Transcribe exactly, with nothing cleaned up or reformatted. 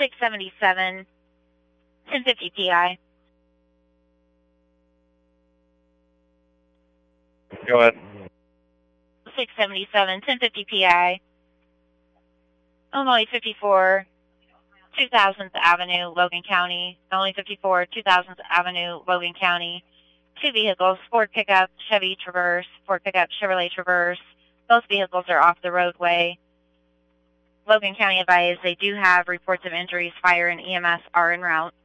six seventy-seven, ten fifty P I. Go ahead. six seventy-seven, ten fifty P I. Illinois fifty-four, two thousandth Avenue, Logan County. Illinois fifty-four, two thousandth Avenue, Logan County. Two vehicles, Ford pickup, Chevy Traverse, Ford pickup, Chevrolet Traverse. Both vehicles are off the roadway. Logan County advised they do have reports of injuries. Fire and E M S are en route.